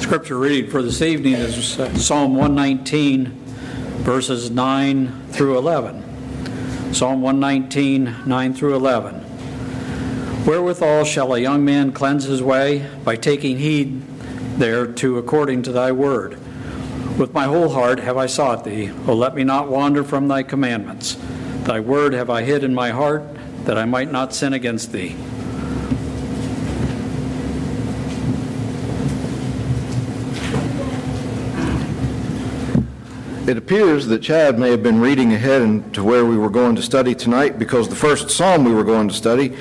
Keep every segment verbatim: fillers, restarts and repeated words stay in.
Scripture reading for this evening is Psalm one nineteen, verses nine through eleven. Psalm one nineteen, nine through eleven. Wherewithal shall a young man cleanse his way? By taking heed thereto according to thy word. With my whole heart have I sought thee. O let me not wander from thy commandments. Thy word have I hid in my heart, that I might not sin against thee. It appears that Chad may have been reading ahead to where we were going to study tonight, because the first psalm we were going to study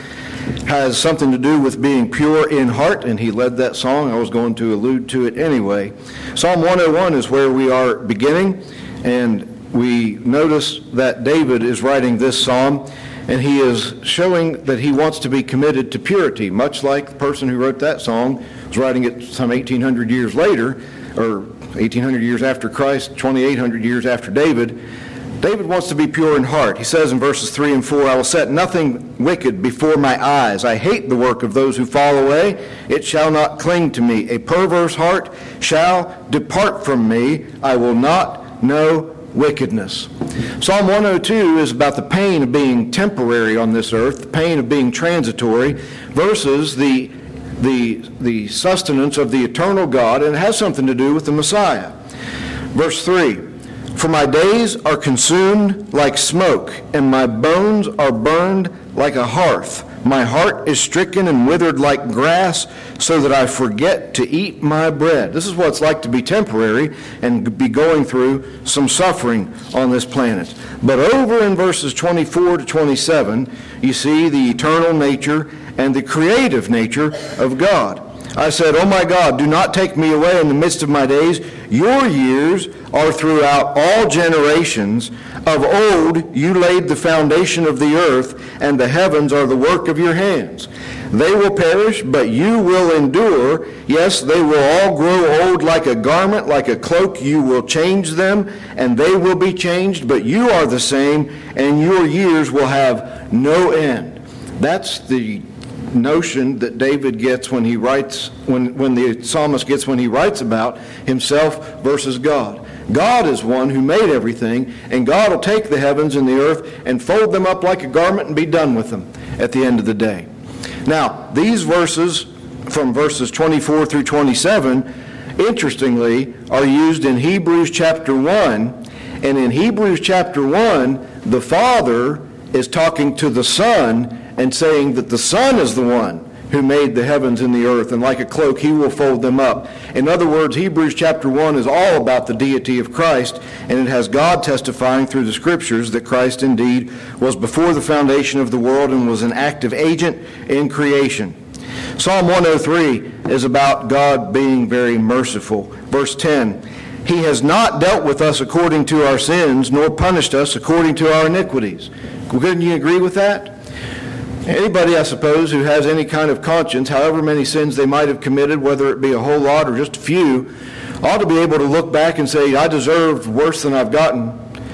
has something to do with being pure in heart, and he led that song. I was going to allude to it anyway. Psalm one oh one is where we are beginning, and we notice that David is writing this psalm, and he is showing that he wants to be committed to purity, much like the person who wrote that song was writing it some eighteen hundred years later, or eighteen hundred years after Christ, twenty-eight hundred years after David. David wants to be pure in heart. He says in verses three and four, I will set nothing wicked before my eyes. I hate the work of those who fall away. It shall not cling to me. A perverse heart shall depart from me. I will not know wickedness. Psalm one oh two is about the pain of being temporary on this earth, the pain of being transitory, versus the the the sustenance of the eternal God, and it has something to do with the Messiah. Verse three, for my days are consumed like smoke, and my bones are burned like a hearth. My heart is stricken and withered like grass, so that I forget to eat my bread. This is what it's like to be temporary and be going through some suffering on this planet. But over in verses twenty-four to twenty-seven, you see the eternal nature and the creative nature of God. I said, O my God, do not take me away in the midst of my days. Your years are throughout all generations. Of old you laid the foundation of the earth, and the heavens are the work of your hands. They will perish, but you will endure. Yes, they will all grow old like a garment, like a cloak. You will change them, and they will be changed, but you are the same, and your years will have no end. That's the notion that David gets when he writes, when, when the psalmist gets when he writes about himself versus God. God is one who made everything, and God will take the heavens and the earth and fold them up like a garment and be done with them at the end of the day. Now, these verses from verses twenty-four through twenty-seven, interestingly, are used in Hebrews chapter one, and in Hebrews chapter one, the Father is talking to the Son and saying that the Son is the one who made the heavens and the earth, and like a cloak he will fold them up. In other words, Hebrews chapter one is all about the deity of Christ, and it has God testifying through the Scriptures that Christ indeed was before the foundation of the world and was an active agent in creation. Psalm one oh three is about God being very merciful. Verse ten, He has not dealt with us according to our sins, nor punished us according to our iniquities. Couldn't you agree with that? Anybody, I suppose, who has any kind of conscience, however many sins they might have committed, whether it be a whole lot or just a few, ought to be able to look back and say, I deserved worse than I've gotten.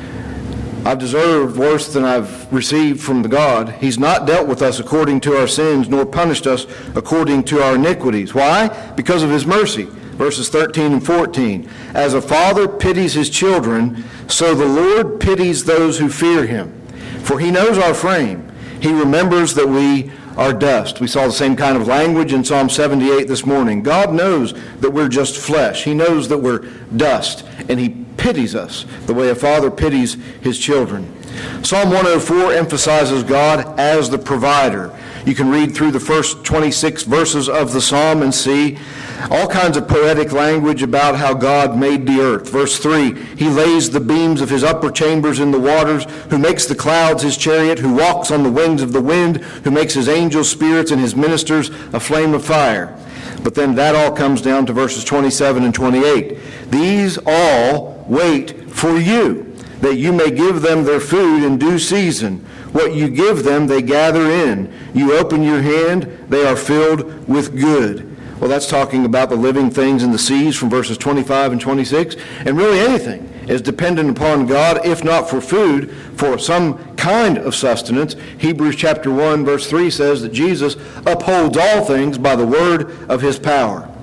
I've deserved worse than I've received from the God. He's not dealt with us according to our sins, nor punished us according to our iniquities. Why? Because of His mercy. Verses thirteen and fourteen. As a father pities his children, so the Lord pities those who fear Him. For He knows our frame. He remembers that we are dust. We saw the same kind of language in Psalm seventy-eight this morning. God knows that we're just flesh. He knows that we're dust, and He pities us the way a father pities his children. Psalm one oh four emphasizes God as the provider. You can read through the first twenty-six verses of the psalm and see all kinds of poetic language about how God made the earth. Verse three, He lays the beams of His upper chambers in the waters, who makes the clouds His chariot, who walks on the wings of the wind, who makes His angels spirits and His ministers a flame of fire. But then that all comes down to verses twenty-seven and twenty-eight. These all wait for you, that you may give them their food in due season. What you give them, they gather in. You open your hand, they are filled with good. Well, that's talking about the living things in the seas from verses twenty-five and twenty-six. And really anything is dependent upon God, if not for food, for some kind of sustenance. Hebrews chapter one, verse three says that Jesus upholds all things by the word of His power.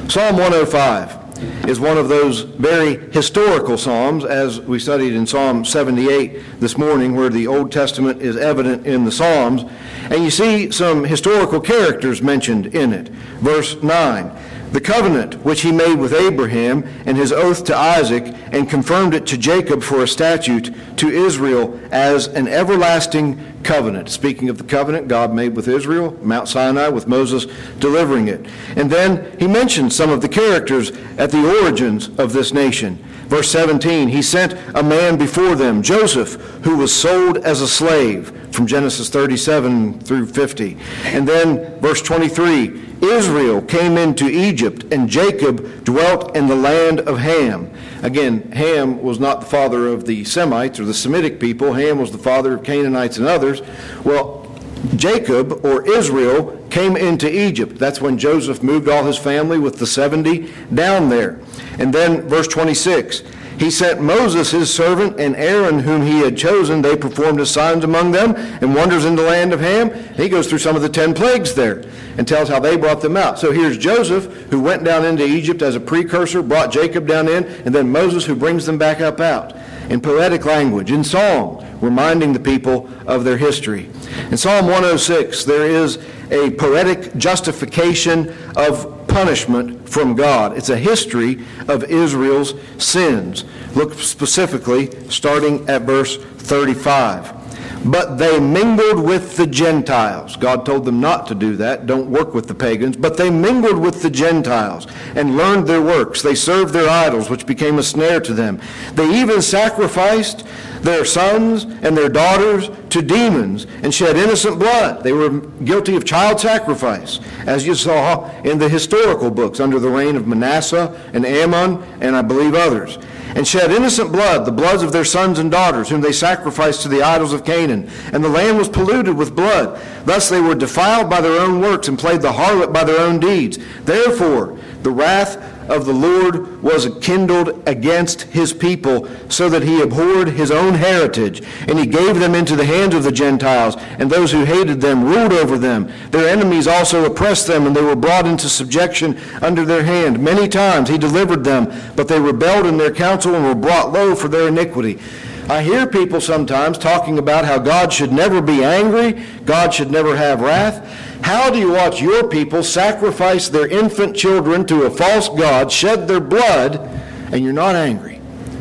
Psalm one oh five is one of those very historical psalms, as we studied in Psalm seventy-eight this morning, where the Old Testament is evident in the Psalms. And you see some historical characters mentioned in it. Verse nine, the covenant which he made with Abraham and his oath to Isaac, and confirmed it to Jacob for a statute, to Israel as an everlasting covenant. Speaking of the covenant God made with Israel, Mount Sinai, with Moses delivering it. And then he mentions some of the characters at the origins of this nation. Verse seventeen, he sent a man before them, Joseph, who was sold as a slave, from Genesis thirty-seven through fifty. And then verse twenty-three, Israel came into Egypt, and Jacob dwelt in the land of Ham. Again, Ham was not the father of the Semites or the Semitic people. Ham was the father of Canaanites and others. Well, Jacob, or Israel, came into Egypt. That's when Joseph moved all his family with the seventy down there. And then verse twenty-six, he sent Moses his servant and Aaron whom he had chosen. They performed his signs among them and wonders in the land of Ham. He goes through some of the ten plagues there and tells how they brought them out. So here's Joseph, who went down into Egypt as a precursor, brought Jacob down in, and then Moses, who brings them back up out in poetic language, in song, reminding the people of their history. In Psalm one oh six, there is a poetic justification of punishment from God. It's a history of Israel's sins. Look specifically, starting at verse thirty-five. But they mingled with the Gentiles. God told them not to do that. Don't work with the pagans. But they mingled with the Gentiles and learned their works. They served their idols, which became a snare to them. They even sacrificed their sons and their daughters to demons and shed innocent blood. They were guilty of child sacrifice, as you saw in the historical books under the reign of Manasseh and Ammon and I believe others. And shed innocent blood, the bloods of their sons and daughters, whom they sacrificed to the idols of Canaan. And the land was polluted with blood. Thus they were defiled by their own works and played the harlot by their own deeds. Therefore the wrath of the Lord was kindled against his people, so that he abhorred his own heritage, and he gave them into the hands of the Gentiles, and those who hated them ruled over them. Their enemies also oppressed them, and they were brought into subjection under their hand. Many times he delivered them, but they rebelled in their counsel and were brought low for their iniquity. I hear people sometimes talking about how God should never be angry, God should never have wrath. How do you watch your people sacrifice their infant children to a false god, shed their blood, and you're not angry?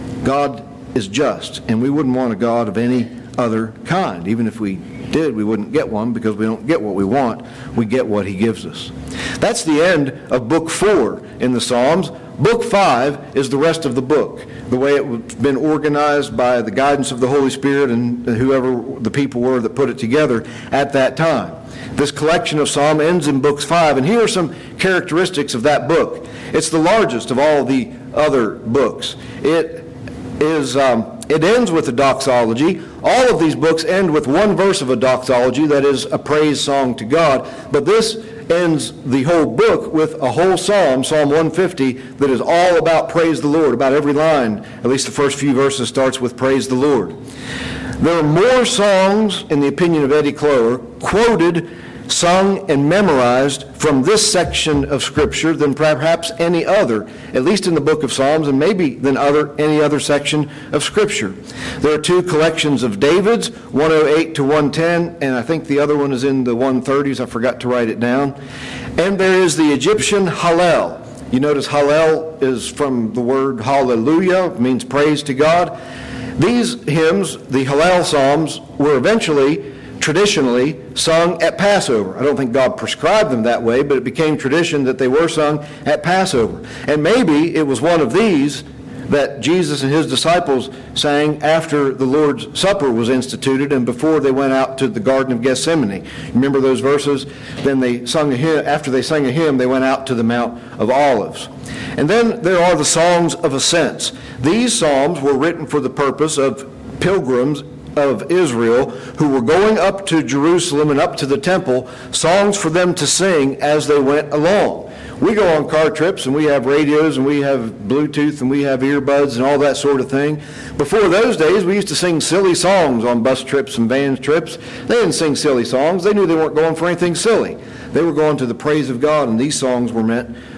God is just, and we wouldn't want a God of any other kind. Even if we did, we wouldn't get one, because we don't get what we want. We get what he gives us. That's the end of book four in the Psalms. Book five is the rest of the book, the way it's been organized by the guidance of the Holy Spirit and whoever the people were that put it together at that time. This collection of Psalm ends in books five, and here are some characteristics of that book. It's the largest of all the other books. It is um, it ends with a doxology. All of these books end with one verse of a doxology, that is a praise song to God. But this ends the whole book with a whole psalm, Psalm one fifty, that is all about praise the Lord. About every line, at least the first few verses, starts with praise the Lord. There are more songs, in the opinion of Eddie Clower, quoted, sung, and memorized from this section of Scripture than perhaps any other, at least in the book of Psalms, and maybe than other any other section of Scripture. There are two collections of David's, one oh eight to one ten, and I think the other one is in the one thirties. I forgot to write it down. And there is the Egyptian Hallel. You notice Hallel is from the word hallelujah, means praise to God. These hymns, the Hallel Psalms, were eventually, traditionally, sung at Passover. I don't think God prescribed them that way, but it became tradition that they were sung at Passover. And maybe it was one of these that Jesus and his disciples sang after the Lord's Supper was instituted and before they went out to the Garden of Gethsemane. Remember those verses? Then they sung a hymn. After they sang a hymn, they went out to the Mount of Olives. And then there are the songs of ascents. These psalms were written for the purpose of pilgrims of Israel who were going up to Jerusalem and up to the temple, songs for them to sing as they went along. We go on car trips and we have radios and we have Bluetooth and we have earbuds and all that sort of thing. Before those days, we used to sing silly songs on bus trips and van trips. They didn't sing silly songs. They knew they weren't going for anything silly. They were going to the praise of God, and these songs were meant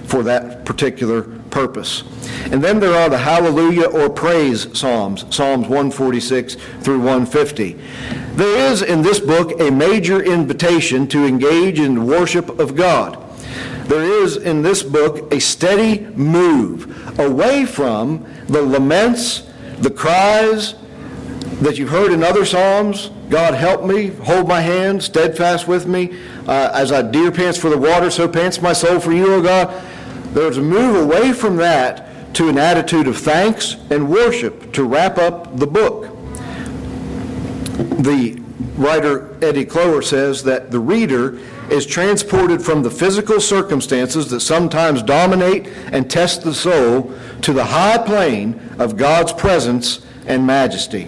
for that particular purpose. And then there are the hallelujah or praise psalms, Psalms one forty-six through one fifty. There is in this book a major invitation to engage in the worship of God. There is in this book a steady move away from the laments, the cries that you've heard in other psalms. God help me, hold my hand, steadfast with me. Uh, as I deer pants for the water, so pants my soul for you, O God. There's a move away from that to an attitude of thanks and worship to wrap up the book. The writer Eddie Clower says that the reader is transported from the physical circumstances that sometimes dominate and test the soul to the high plane of God's presence and majesty.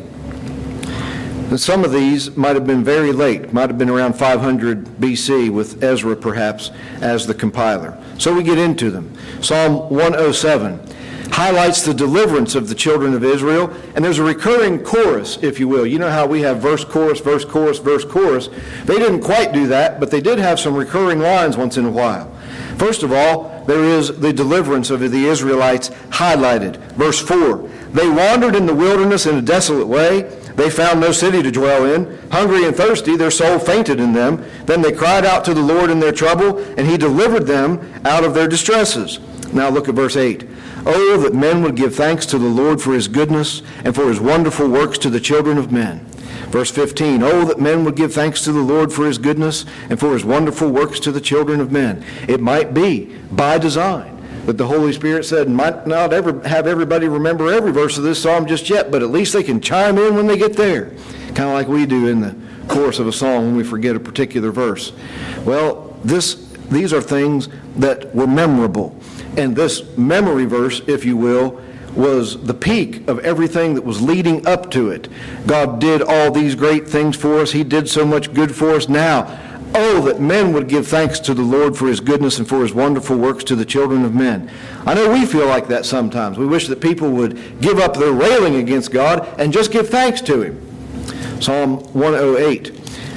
And some of these might have been very late, might have been around five hundred B C with Ezra perhaps as the compiler. So we get into them. Psalm one oh seven highlights the deliverance of the children of Israel, and there's a recurring chorus, if you will. You know how we have verse, chorus, verse, chorus, verse, chorus. They didn't quite do that, but they did have some recurring lines once in a while. First of all, there is the deliverance of the Israelites highlighted. Verse four, they wandered in the wilderness in a desolate way. They found no city to dwell in. Hungry and thirsty, their soul fainted in them. Then they cried out to the Lord in their trouble, and he delivered them out of their distresses. Now look at verse eight. Oh, that men would give thanks to the Lord for his goodness and for his wonderful works to the children of men. Verse fifteen, oh, that men would give thanks to the Lord for his goodness and for his wonderful works to the children of men. It might be by design that the Holy Spirit said, might not ever have everybody remember every verse of this psalm just yet, but at least they can chime in when they get there. Kind of like we do in the chorus of a song when we forget a particular verse. Well, this these are things that were memorable. And this memory verse, if you will, was the peak of everything that was leading up to it. God did all these great things for us. He did so much good for us. Now, oh, that men would give thanks to the Lord for his goodness and for his wonderful works to the children of men. I know we feel like that sometimes. We wish that people would give up their railing against God and just give thanks to him. Psalm one oh eight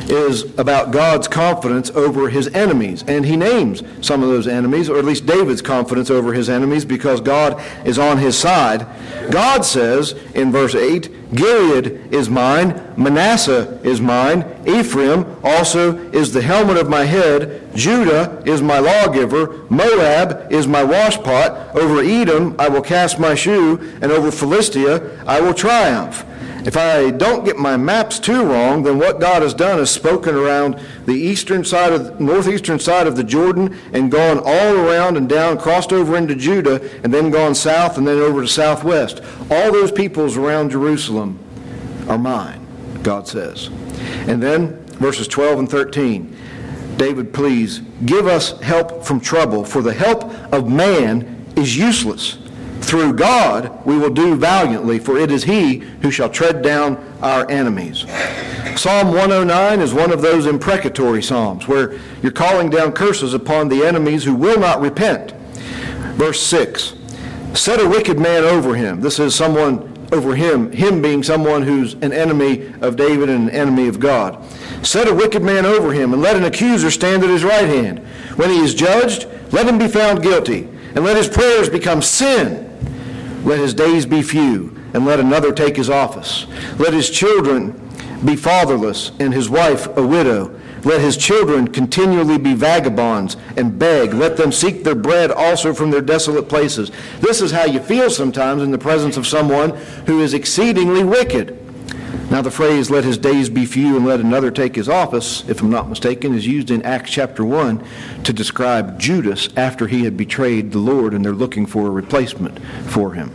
is about God's confidence over his enemies. And he names some of those enemies, or at least David's confidence over his enemies, because God is on his side. God says in verse eight, Gilead is mine, Manasseh is mine, Ephraim also is the helmet of my head, Judah is my lawgiver, Moab is my washpot, over Edom I will cast my shoe, and over Philistia I will triumph. If I don't get my maps too wrong, then what God has done is spoken around the eastern side of, northeastern side of the Jordan and gone all around and down, crossed over into Judah, and then gone south and then over to southwest. All those peoples around Jerusalem are mine, God says. And then verses twelve and thirteen, David pleads, give us help from trouble, for the help of man is useless. Through God we will do valiantly, for it is he who shall tread down our enemies. Psalm one oh nine is one of those imprecatory psalms where you're calling down curses upon the enemies who will not repent. Verse six, set a wicked man over him. This is someone over him, him being someone who's an enemy of David and an enemy of God. Set a wicked man over him, and let an accuser stand at his right hand. When he is judged, let him be found guilty, and let his prayers become sin. Let his days be few, and let another take his office. Let his children be fatherless, and his wife a widow. Let his children continually be vagabonds and beg. Let them seek their bread also from their desolate places. This is how you feel sometimes in the presence of someone who is exceedingly wicked. Now the phrase, let his days be few and let another take his office, if I'm not mistaken, is used in Acts chapter one to describe Judas after he had betrayed the Lord and they're looking for a replacement for him.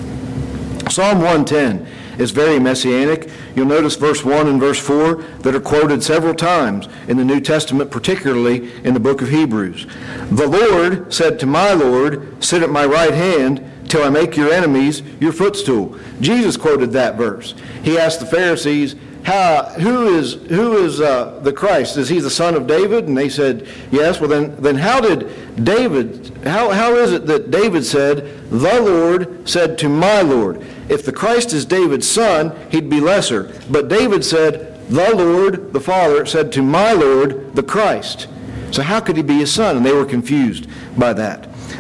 Psalm one ten is very messianic. You'll notice verse one and verse four that are quoted several times in the New Testament, particularly in the book of Hebrews. The Lord said to my Lord, sit at my right hand till I make your enemies your footstool. Jesus quoted that verse. He asked the Pharisees, How, who is who is uh, the Christ? Is he the son of David? And they said, yes. Well, then, then how did David, how, how is it that David said, the Lord said to my Lord? If the Christ is David's son, he'd be lesser. But David said, the Lord, the Father, said to my Lord, the Christ. So how could he be his son? And they were confused by that.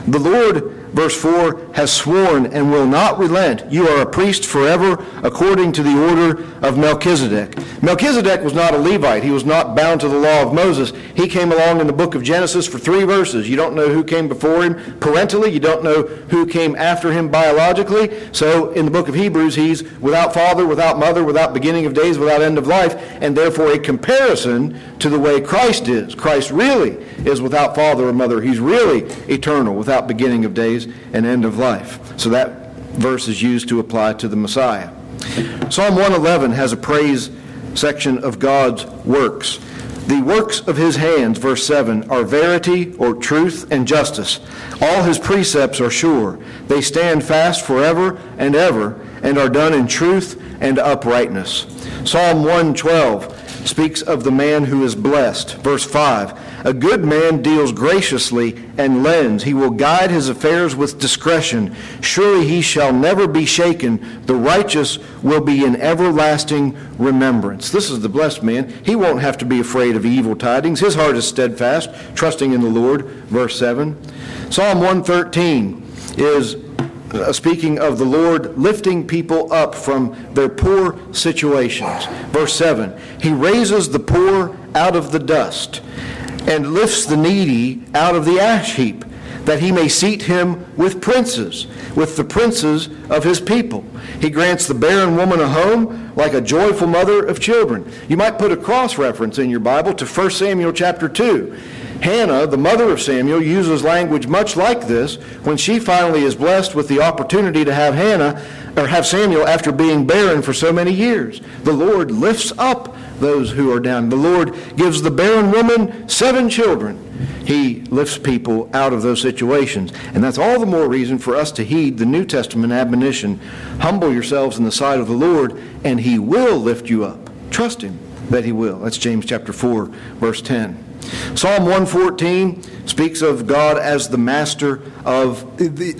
The Lord, verse four, has sworn and will not relent. You are a priest forever according to the order of Melchizedek. Melchizedek was not a Levite. He was not bound to the law of Moses. He came along in the book of Genesis for three verses. You don't know who came before him parentally. You don't know who came after him biologically. So in the book of Hebrews, he's without father, without mother, without beginning of days, without end of life, and therefore a comparison to the way Christ is. Christ really is without father or mother. He's really eternal, without beginning of days and end of life. So that verse is used to apply to the Messiah. Psalm one eleven has a praise section of God's works. The works of his hands, verse seven, are verity or truth and justice. All his precepts are sure. They stand fast forever and ever and are done in truth and uprightness. Psalm one twelve speaks of the man who is blessed. Verse five, a good man deals graciously and lends. He will guide his affairs with discretion. Surely he shall never be shaken. The righteous will be in everlasting remembrance. This is the blessed man. He won't have to be afraid of evil tidings. His heart is steadfast, trusting in the Lord. Verse seven. Psalm one thirteen is Uh, speaking of the Lord lifting people up from their poor situations. Verse seven, he raises the poor out of the dust and lifts the needy out of the ash heap, that he may seat him with princes, with the princes of his people. He grants the barren woman a home like a joyful mother of children. You might put a cross-reference in your Bible to First Samuel chapter two. Hannah, the mother of Samuel, uses language much like this when she finally is blessed with the opportunity to have Hannah or have Samuel after being barren for so many years. The Lord lifts up those who are down. The Lord gives the barren woman seven children. He lifts people out of those situations. And that's all the more reason for us to heed the New Testament admonition. Humble yourselves in the sight of the Lord, and he will lift you up. Trust him that he will. That's James chapter four, verse ten. Psalm one fourteen speaks of God as the master of the,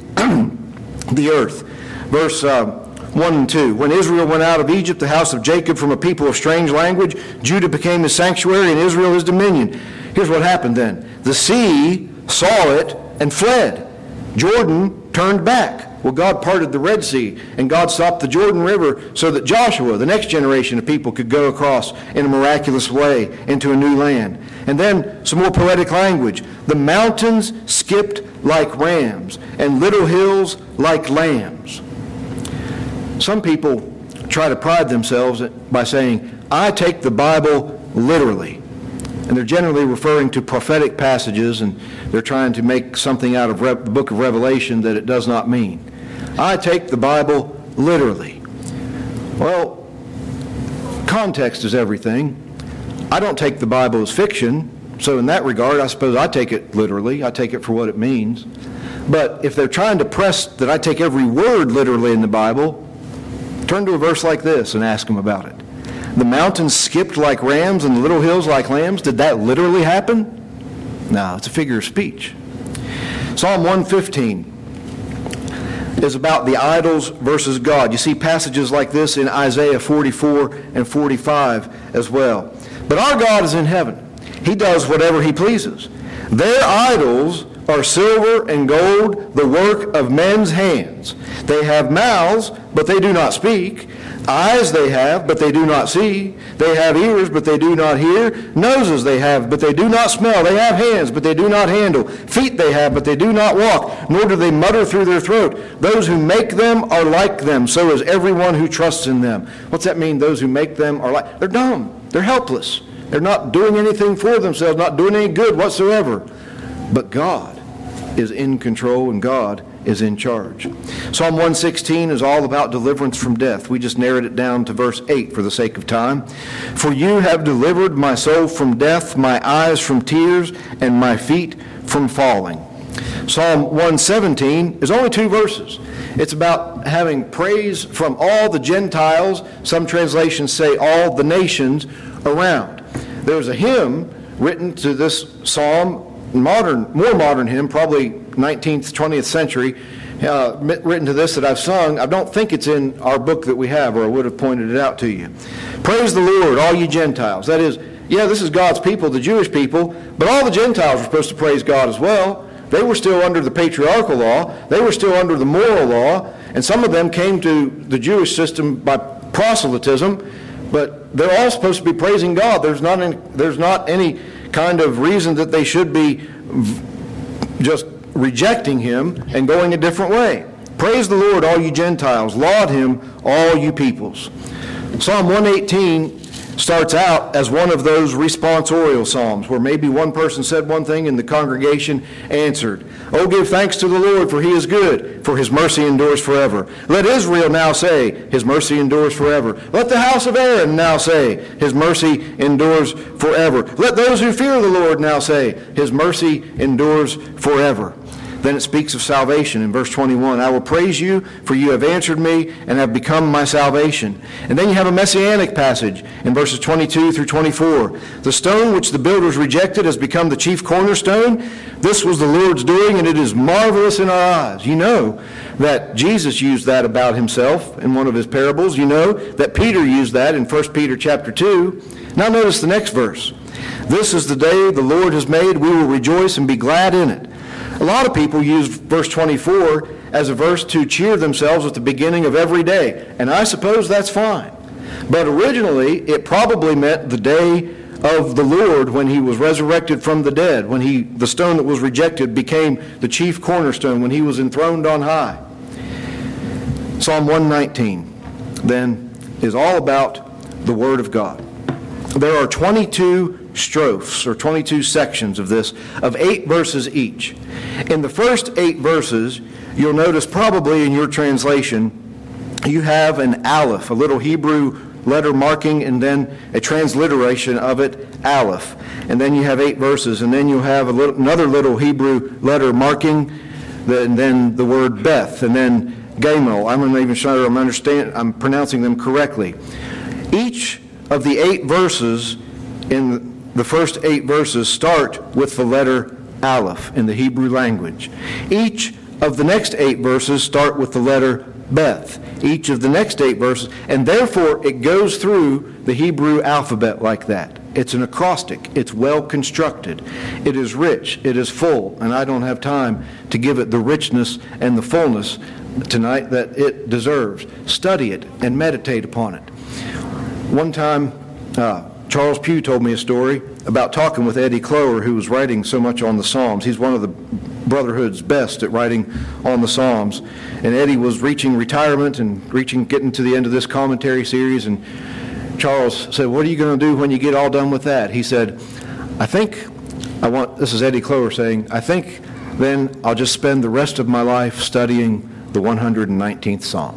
the earth. Verse uh, one and two. When Israel went out of Egypt, the house of Jacob from a people of strange language, Judah became his sanctuary and Israel his dominion. Here's what happened then. The sea saw it and fled. Jordan turned back. Well, God parted the Red Sea, and God stopped the Jordan River so that Joshua, the next generation of people, could go across in a miraculous way into a new land. And then some more poetic language. The mountains skipped like rams, and little hills like lambs. Some people try to pride themselves by saying, I take the Bible literally. And they're generally referring to prophetic passages, and they're trying to make something out of Re- the book of Revelation that it does not mean. I take the Bible literally. Well, context is everything. I don't take the Bible as fiction, so in that regard, I suppose I take it literally. I take it for what it means. But if they're trying to press that I take every word literally in the Bible, turn to a verse like this and ask them about it. The mountains skipped like rams and the little hills like lambs. Did that literally happen? No, it's a figure of speech. Psalm one fifteen is about the idols versus God. You see passages like this in Isaiah forty-four and forty-five as well. But our God is in heaven. He does whatever he pleases. Their idols are silver and gold, the work of men's hands. They have mouths, but they do not speak. Eyes they have, but they do not see. They have ears, but they do not hear. Noses they have, but they do not smell. They have hands, but they do not handle. Feet they have, but they do not walk, nor do they mutter through their throat. Those who make them are like them, so is everyone who trusts in them. What's that mean, those who make them are like? They're dumb. They're helpless. They're not doing anything for themselves, not doing any good whatsoever. But God is in control, and God is in charge. Psalm one sixteen is all about deliverance from death. We just narrowed it down to verse eight for the sake of time. For you have delivered my soul from death, my eyes from tears, and my feet from falling. Psalm one seventeen is only two verses. It's about having praise from all the Gentiles. Some translations say all the nations around. There's a hymn written to this psalm, modern, more modern hymn, probably nineteenth, twentieth century, uh, written to this that I've sung. I don't think it's in our book that we have, or I would have pointed it out to you. Praise the Lord, all ye Gentiles. That is, yeah, this is God's people, the Jewish people, but all the Gentiles are supposed to praise God as well. They were still under the patriarchal law. They were still under the moral law. And some of them came to the Jewish system by proselytism. But they're all supposed to be praising God. There's not any, there's not any kind of reason that they should be just rejecting him and going a different way. Praise the Lord, all you Gentiles. Laud him, all you peoples. Psalm one eighteen starts out as one of those responsorial psalms where maybe one person said one thing and the congregation answered. Oh, give thanks to the Lord, for he is good, for his mercy endures forever. Let Israel now say, his mercy endures forever. Let the house of Aaron now say, his mercy endures forever. Let those who fear the Lord now say, his mercy endures forever. Then it speaks of salvation in verse twenty-one. I will praise you, for you have answered me and have become my salvation. And then you have a messianic passage in verses twenty-two through twenty-four. The stone which the builders rejected has become the chief cornerstone. This was the Lord's doing, and it is marvelous in our eyes. You know that Jesus used that about himself in one of his parables. You know that Peter used that in First Peter chapter two. Now notice the next verse. This is the day the Lord has made. We will rejoice and be glad in it. A lot of people use verse twenty-four as a verse to cheer themselves at the beginning of every day, and I suppose that's fine. But originally, it probably meant the day of the Lord when he was resurrected from the dead, when he, the stone that was rejected became the chief cornerstone, when he was enthroned on high. Psalm one nineteen, then, is all about the Word of God. There are twenty-two strophes, or twenty-two sections of this, of eight verses each. In the first eight verses, you'll notice probably in your translation, you have an aleph, a little Hebrew letter marking, and then a transliteration of it, aleph. And then you have eight verses, and then you'll have a little, another little Hebrew letter marking, the, and then the word Beth, and then Gamel. I'm not even sure I'm understand, I'm pronouncing them correctly. Each of the eight verses in the first eight verses start with the letter Aleph in the Hebrew language. Each of the next eight verses start with the letter Beth. Each of the next eight verses, and therefore it goes through the Hebrew alphabet like that. It's an acrostic. It's well constructed. It is rich. It is full, and I don't have time to give it the richness and the fullness tonight that it deserves. Study it and meditate upon it. One time, uh, Charles Pugh told me a story about talking with Eddie Clower, who was writing so much on the Psalms. He's one of the Brotherhood's best at writing on the Psalms. And Eddie was reaching retirement and reaching, getting to the end of this commentary series. And Charles said, "What are you going to do when you get all done with that?" He said, "I think I want," this is Eddie Clower saying, "I think then I'll just spend the rest of my life studying the one hundred nineteenth Psalm."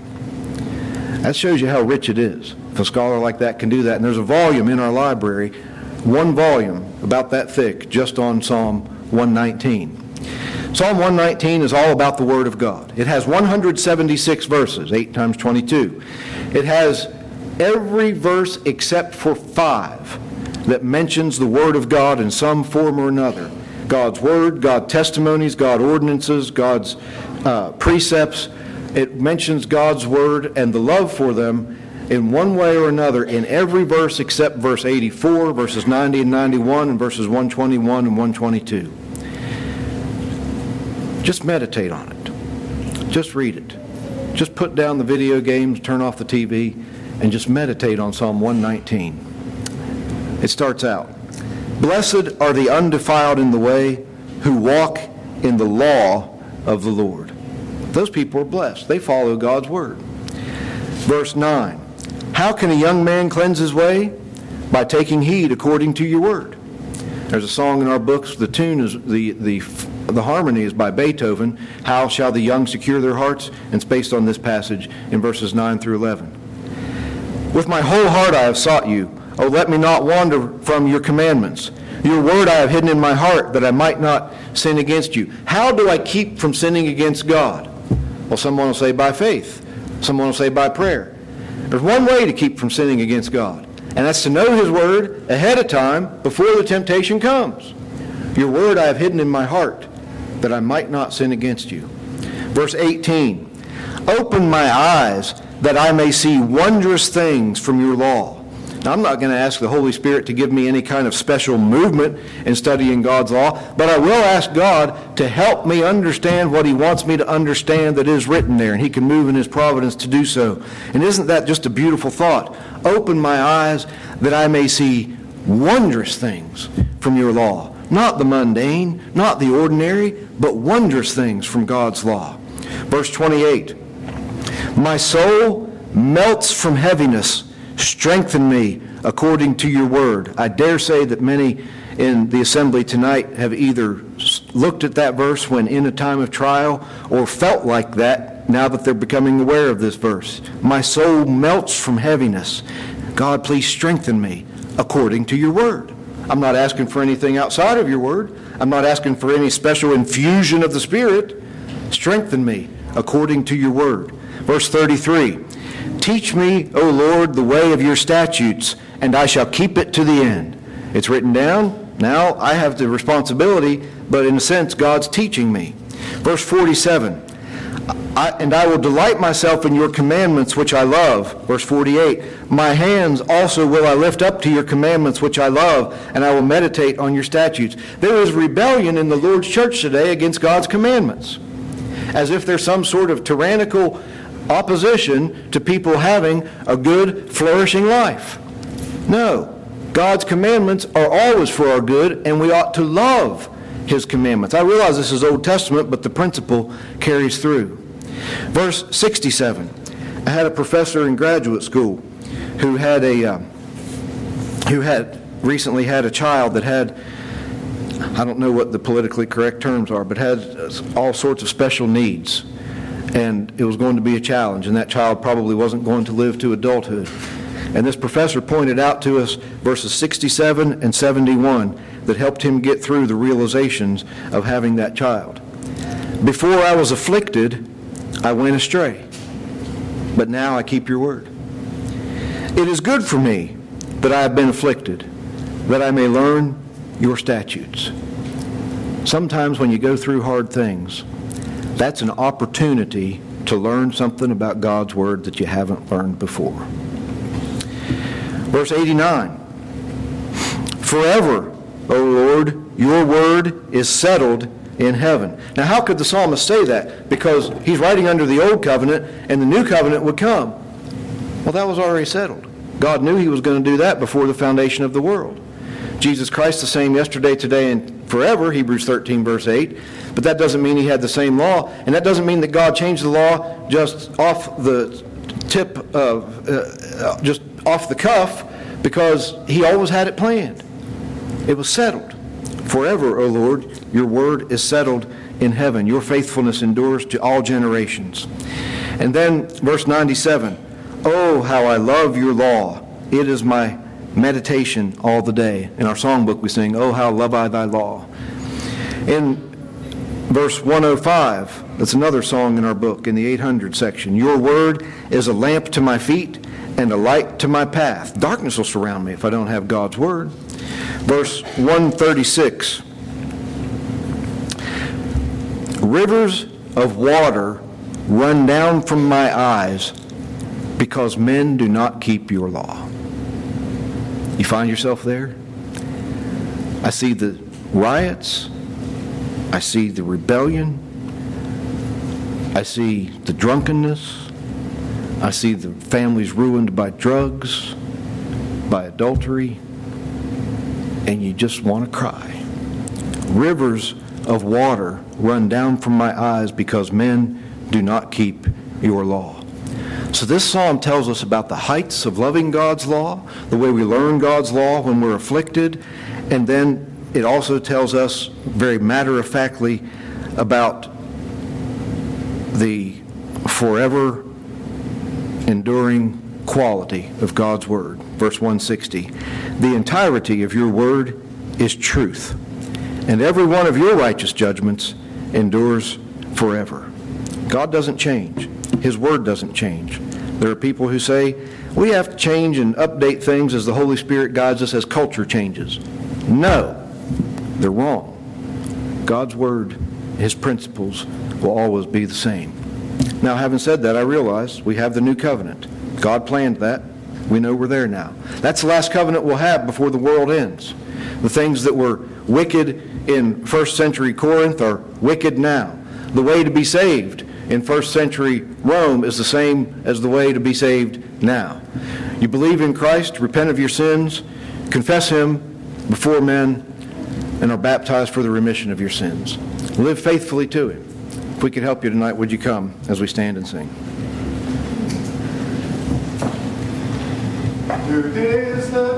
That shows you how rich it is. If a scholar like that can do that. And there's a volume in our library, one volume about that thick, just on Psalm one nineteen. Psalm one nineteen is all about the Word of God. It has one hundred seventy-six verses, eight times twenty-two. It has every verse except for five that mentions the Word of God in some form or another. God's Word, God's testimonies, God's ordinances, God's uh, precepts. It mentions God's Word and the love for them in one way or another in every verse except verse eighty-four, verses ninety and ninety-one, and verses one twenty-one and one twenty-two. Just meditate on it. Just read it. Just put down the video games, turn off the T V, and just meditate on Psalm one nineteen. It starts out, "Blessed are the undefiled in the way who walk in the law of the Lord." Those people are blessed. They follow God's word. Verse nine, "How can a young man cleanse his way? By taking heed according to your word." There's a song in our books. The tune is, the, the, the harmony is by Beethoven. "How shall the young secure their hearts?" And it's based on this passage in verses nine through eleven. "With my whole heart I have sought you. Oh, let me not wander from your commandments. Your word I have hidden in my heart, that I might not sin against you." How do I keep from sinning against God? Well, someone will say by faith. Someone will say by prayer. There's one way to keep from sinning against God, and that's to know His Word ahead of time before the temptation comes. "Your word I have hidden in my heart, that I might not sin against you." Verse eighteen, "Open my eyes, that I may see wondrous things from your law. Now, I'm not going to ask the Holy Spirit to give me any kind of special movement in studying God's law, but I will ask God to help me understand what he wants me to understand that is written there, and he can move in his providence to do so. And isn't that just a beautiful thought? Open my eyes that I may see wondrous things from your law. Not the mundane, not the ordinary, but wondrous things from God's law. Verse twenty-eight, my soul melts from heaviness. Strengthen me according to your word. I dare say that many in the assembly tonight have either looked at that verse when in a time of trial or felt like that now that they're becoming aware of this verse. My soul melts from heaviness. God, please strengthen me according to your word. I'm not asking for anything outside of your word. I'm not asking for any special infusion of the Spirit. Strengthen me according to your word. Verse thirty-three, teach me, O Lord, the way of your statutes, and I shall keep it to the end. It's written down. Now I have the responsibility, but in a sense, God's teaching me. Verse forty-seven, I, and I will delight myself in your commandments, which I love. Verse forty-eight, my hands also will I lift up to your commandments, which I love, and I will meditate on your statutes. There is rebellion in the Lord's church today against God's commandments, as if there's some sort of tyrannical opposition to people having a good, flourishing life. No, God's commandments are always for our good, and we ought to love his commandments. I realize this is Old Testament, but the principle carries through. Verse sixty-seven, I had a professor in graduate school who had a uh, who had recently had a child that had, I don't know what the politically correct terms are, but had all sorts of special needs. And it was going to be a challenge, and that child probably wasn't going to live to adulthood. And this professor pointed out to us verses sixty-seven and seventy-one that helped him get through the realizations of having that child. Before I was afflicted, I went astray, but now I keep your word. It is good for me that I have been afflicted, that I may learn your statutes. Sometimes when you go through hard things, that's an opportunity to learn something about God's word that you haven't learned before. Verse eighty-nine, forever, O Lord, your word is settled in heaven. Now, how could the psalmist say that? Because he's writing under the old covenant, and the new covenant would come. Well, that was already settled. God knew he was going to do that before the foundation of the world. Jesus Christ the same yesterday, today, and forever, Hebrews thirteen, verse eight. But that doesn't mean he had the same law, and that doesn't mean that God changed the law just off the tip of, uh, just off the cuff, because he always had it planned. It was settled. Forever, O Lord, your word is settled in heaven. Your faithfulness endures to all generations. And then verse ninety-seven, oh, how I love your law. It is my meditation all the day. In our songbook we sing, oh, how love I thy law. In verse one oh five, that's another song in our book in the eight hundred section. Your word is a lamp to my feet and a light to my path. Darkness will surround me if I don't have God's word. Verse one thirty-six, rivers of water run down from my eyes because men do not keep your law. You find yourself there? I see the riots. I see the rebellion. I see the drunkenness. I see the families ruined by drugs, by adultery, and you just want to cry. Rivers of water run down from my eyes because men do not keep your law. So this psalm tells us about the heights of loving God's law, the way we learn God's law when we're afflicted, and then it also tells us very matter-of-factly about the forever enduring quality of God's word. Verse one sixty, the entirety of your word is truth, and every one of your righteous judgments endures forever. God doesn't change. His word doesn't change. There are people who say, we have to change and update things as the Holy Spirit guides us as culture changes. No, they're wrong. God's word, his principles, will always be the same. Now, having said that, I realize we have the new covenant. God planned that. We know we're there now. That's the last covenant we'll have before the world ends. The things that were wicked in first century Corinth are wicked now. The way to be saved in first century Rome is the same as the way to be saved now. You believe in Christ, repent of your sins, confess Him before men, and are baptized for the remission of your sins. Live faithfully to Him. If we could help you tonight, would you come as we stand and sing? Today is the